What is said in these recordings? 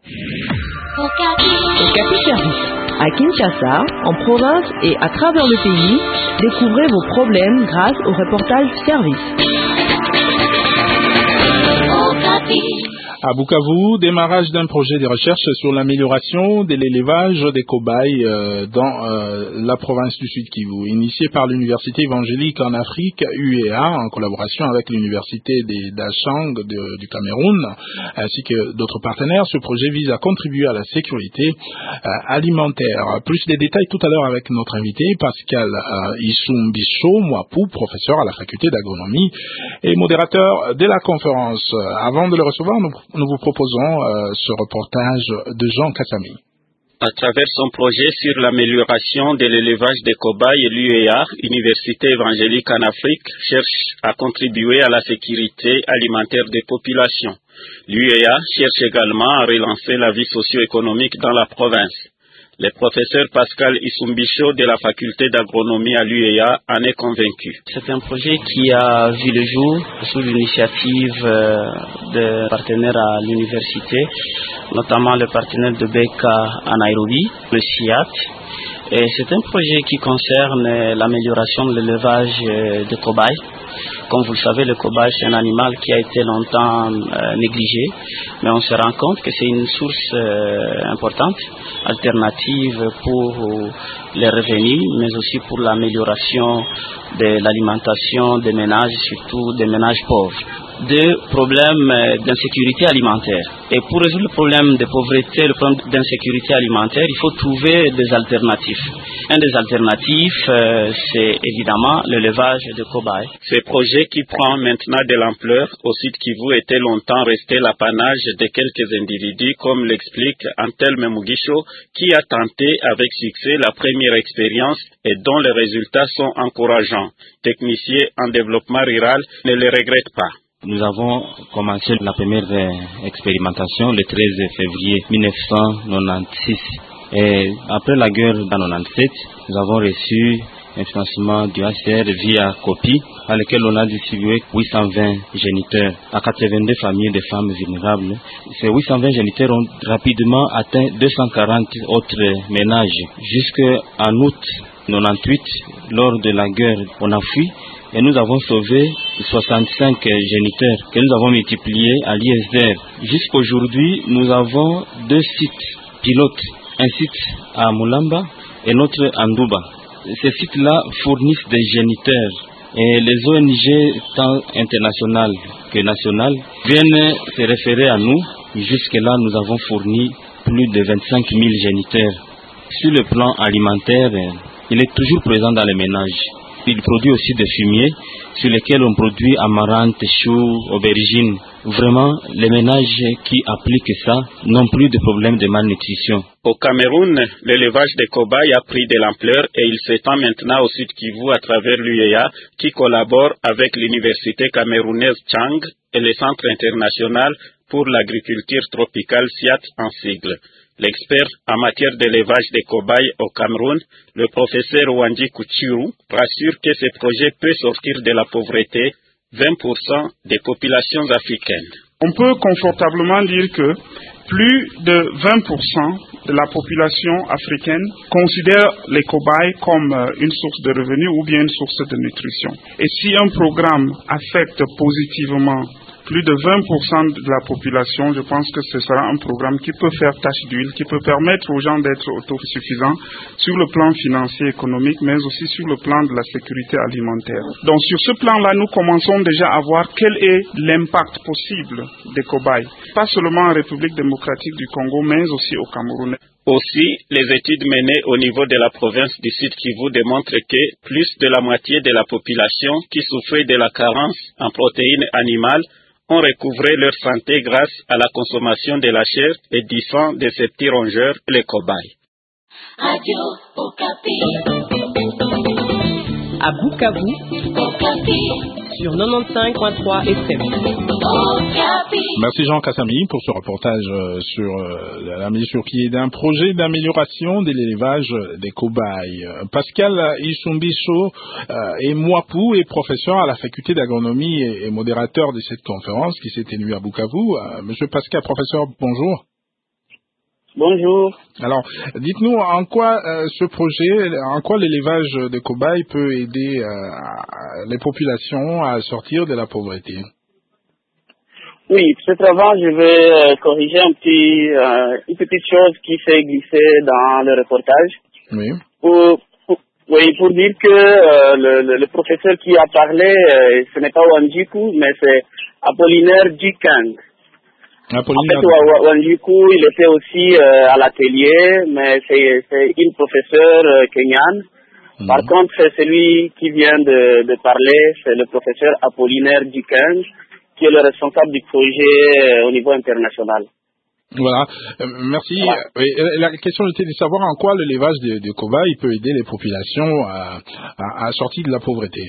Okapi Service. À Kinshasa, en province et à travers le pays, découvrez vos problèmes grâce au reportage service. À Bukavu, démarrage d'un projet de recherche sur l'amélioration de l'élevage des cobayes dans la province du Sud Kivu, initié par l'Université évangélique en Afrique, UEA, en collaboration avec l'Université d'Achang du Cameroun, ainsi que d'autres partenaires. Ce projet vise à contribuer à la sécurité alimentaire. Plus de détails tout à l'heure avec notre invité, Pascal Isumbisho Mwapu, professeur à la faculté d'agronomie et modérateur de la conférence. Avant de le recevoir, nous vous proposons ce reportage de Jean Kassami. À travers son projet sur l'amélioration de l'élevage des cobayes, l'UEA, Université évangélique en Afrique, cherche à contribuer à la sécurité alimentaire des populations. L'UEA cherche également à relancer la vie socio-économique dans la province. Le professeur Pascal Isumbisho de la faculté d'agronomie à l'UEA en est convaincu. C'est un projet qui a vu le jour sous l'initiative de partenaires à l'université, notamment le partenaire de BECA à Nairobi, le CIAT. Et c'est un projet qui concerne l'amélioration de l'élevage de cobayes. Comme vous le savez, le cobaye, c'est un animal qui a été longtemps négligé, mais on se rend compte que c'est une source importante, alternative pour les revenus, mais aussi pour l'amélioration de l'alimentation des ménages, surtout des ménages pauvres. Deux problèmes d'insécurité alimentaire. Et pour résoudre le problème de pauvreté, le problème d'insécurité alimentaire, il faut trouver des alternatives. Un des alternatives, c'est évidemment l'élevage de cobayes. Ce projet qui prend maintenant de l'ampleur au Sud Kivu était longtemps resté l'apanage de quelques individus, comme l'explique Antelme Mugisho, qui a tenté avec succès la première expérience et dont les résultats sont encourageants. Technicien en développement rural ne le regrette pas. Nous avons commencé la première expérimentation le 13 février 1996. Et après la guerre de 1997, nous avons reçu un financement du HCR via COPI, à lequel on a distribué 820 géniteurs à 82 familles de femmes vulnérables. Ces 820 géniteurs ont rapidement atteint 240 autres ménages. Jusqu'en août 1998, lors de la guerre, on a fui. Et nous avons sauvé 65 géniteurs que nous avons multipliés à l'ISDR. Jusqu'aujourd'hui, nous avons 2 sites pilotes. Un site à Mulamba et l'autre à Ndouba. Ces sites-là fournissent des géniteurs. Et les ONG, tant internationales que nationales, viennent se référer à nous. Jusque-là, nous avons fourni plus de 25 000 géniteurs. Sur le plan alimentaire, il est toujours présent dans les ménages. Il produit aussi des fumiers sur lesquels on produit amaranth, choux, aubergines. Vraiment, les ménages qui appliquent ça n'ont plus de problème de malnutrition. Au Cameroun, l'élevage des cobayes a pris de l'ampleur et il s'étend maintenant au Sud Kivu à travers l'UEA qui collabore avec l'université camerounaise Chang et le Centre international pour l'agriculture tropicale SIAT en sigle. L'expert en matière d'élevage des cobayes au Cameroun, le professeur Wandi Kuchiru, rassure que ce projet peut sortir de la pauvreté 20% des populations africaines. On peut confortablement dire que plus de 20% de la population africaine considère les cobayes comme une source de revenus ou bien une source de nutrition. Et si un programme affecte positivement plus de 20% de la population, je pense que ce sera un programme qui peut faire tache d'huile, qui peut permettre aux gens d'être autosuffisants sur le plan financier, économique, mais aussi sur le plan de la sécurité alimentaire. Donc sur ce plan-là, nous commençons déjà à voir quel est l'impact possible des cobayes, pas seulement en République démocratique du Congo, mais aussi au Cameroun. Aussi, les études menées au niveau de la province du Sud Kivu démontrent que plus de la moitié de la population qui souffrait de la carence en protéines animales ont recouvré leur santé grâce à la consommation de la chair et du sang de ces petits rongeurs, les cobayes. Radio Okapi. À Bukavu, Okapi. sur 95.3 FM. Okapi. Merci Jean Kassami pour ce reportage sur la mise sur pied d'un projet d'amélioration de l'élevage des cobayes. Pascal Isumbisho est Mwapu et professeur à la faculté d'agronomie et modérateur de cette conférence qui s'est tenue à Bukavu. Monsieur Pascal, professeur, bonjour. Bonjour. Alors, dites-nous en quoi ce projet, en quoi l'élevage de cobayes peut aider les populations à sortir de la pauvreté. Oui, peut-être avant, je vais corriger une petite chose qui s'est glissée dans le reportage. Oui. Pour dire que le professeur qui a parlé, ce n'est pas Wanjiku, mais c'est Apollinaire Djikang. En fait, Wanjiku, il était aussi à l'atelier, mais c'est une professeure kenyane. Par contre, c'est celui qui vient de parler, c'est le professeur Apollinaire Djikang, qui est le responsable du projet au niveau international. Voilà, merci. Voilà. La question était de savoir en quoi l'élevage de cobayes peut aider les populations à sortir de la pauvreté.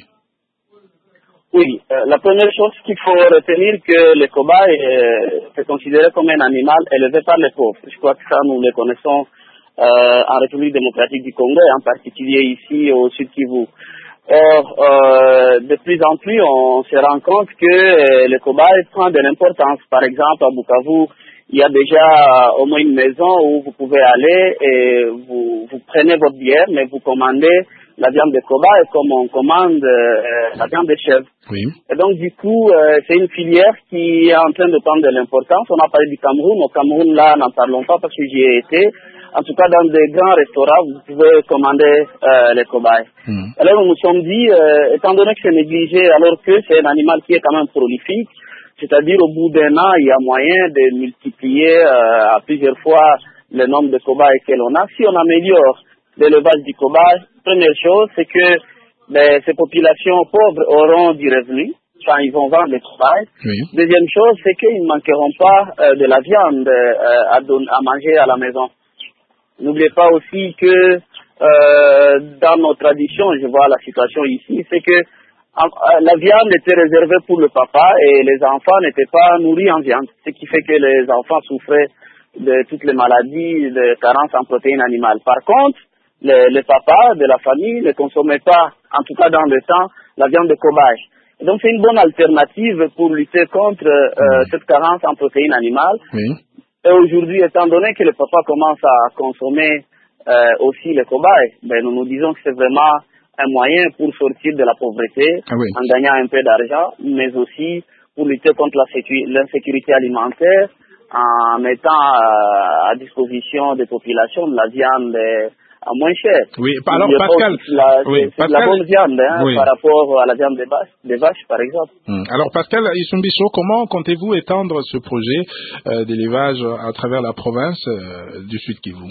Oui, la première chose qu'il faut retenir, que le cobaye est considéré comme un animal élevé par les pauvres. Je crois que ça, nous le connaissons en République démocratique du Congo, et en particulier ici au Sud Kivu. Or, de plus en plus, on se rend compte que le cobaye prend de l'importance. Par exemple, à Bukavu, il y a déjà au moins une maison où vous pouvez aller et vous prenez votre bière, mais vous commandez la viande de cobaye comme on commande la viande de chèvre. Oui. Et donc, du coup, c'est une filière qui est en train de prendre de l'importance. On a parlé du Cameroun. Au Cameroun, là, n'en parlons pas parce que j'y ai été. En tout cas, dans des grands restaurants, vous pouvez commander les cobayes. Alors, nous nous sommes dit, étant donné que c'est négligé, alors que c'est un animal qui est quand même prolifique, c'est-à-dire au bout d'un an, il y a moyen de multiplier à plusieurs fois le nombre de cobayes que l'on a. Si on améliore l'élevage du cobaye, première chose, c'est que ces populations pauvres auront du revenu quand ils vont vendre les cobayes. Oui. Deuxième chose, c'est qu'ils ne manqueront pas de la viande à manger à la maison. N'oubliez pas aussi que dans nos traditions, je vois la situation ici, c'est que la viande était réservée pour le papa et les enfants n'étaient pas nourris en viande, ce qui fait que les enfants souffraient de toutes les maladies de carence en protéines animales. Par contre, le papa de la famille ne consommait pas, en tout cas dans le temps, la viande de cobaye. Et donc c'est une bonne alternative pour lutter contre cette carence en protéines animales. Oui. Et aujourd'hui, étant donné que le papa commence à consommer aussi les cobayes, nous nous disons que c'est vraiment un moyen pour sortir de la pauvreté en gagnant un peu d'argent, mais aussi pour lutter contre l'insécurité alimentaire en mettant à disposition des populations de la viande à moins cher. Oui, alors Pascal, c'est la bonne viande par rapport à la viande des vaches, par exemple. Alors Pascal Isumbiso, comment comptez-vous étendre ce projet d'élevage à travers la province du Sud Kivu?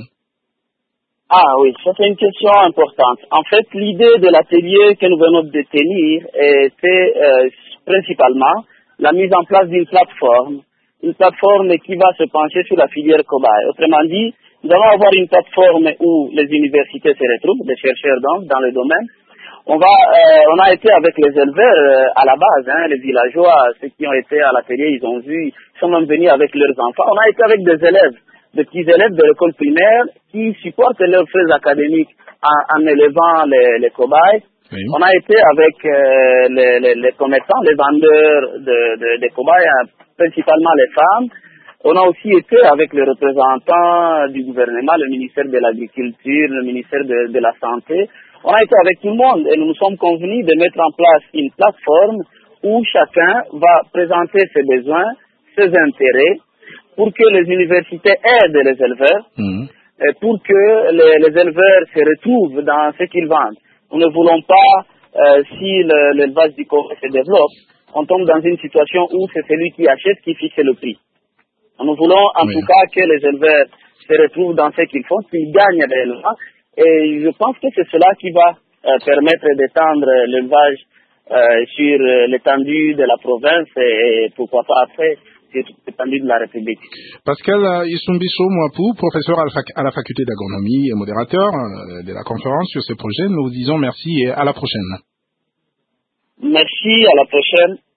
Ah oui, ça c'est une question importante. En fait, l'idée de l'atelier que nous venons de tenir était principalement la mise en place d'une plateforme qui va se pencher sur la filière cobaye. Autrement dit, nous allons avoir une plateforme où les universités se retrouvent, les chercheurs donc, dans le domaine. On a été avec les éleveurs à la base, les villageois, ceux qui ont été à l'atelier, ils ont vu, ils sont même venus avec leurs enfants. On a été avec des élèves, des petits élèves de l'école primaire qui supportent leurs frais académiques en élevant les cobayes. Oui. On a été avec les commerçants, les vendeurs de cobayes, principalement les femmes. On a aussi été avec les représentants du gouvernement, le ministère de l'Agriculture, le ministère de la Santé. On a été avec tout le monde et nous nous sommes convenus de mettre en place une plateforme où chacun va présenter ses besoins, ses intérêts, pour que les universités aident les éleveurs, et pour que les éleveurs se retrouvent dans ce qu'ils vendent. Nous ne voulons pas, si l'élevage du cobaye se développe, on tombe dans une situation où c'est celui qui achète qui fixe le prix. Nous voulons en tout cas que les éleveurs se retrouvent dans ce qu'ils font, qu'ils gagnent réellement. Et je pense que c'est cela qui va permettre d'étendre l'élevage sur l'étendue de la province et pourquoi pas après sur l'étendue de la République. Pascal Isumbiso Mouapou, professeur à la faculté d'agronomie et modérateur de la conférence sur ce projet, nous vous disons merci et à la prochaine. Merci, à la prochaine.